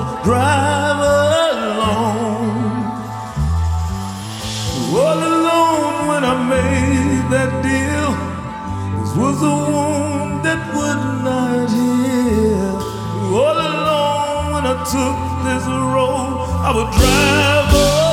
drive alone. All alone when I made that deal. This was a wound that would not heal. All alone when I took this road, I would drive alone.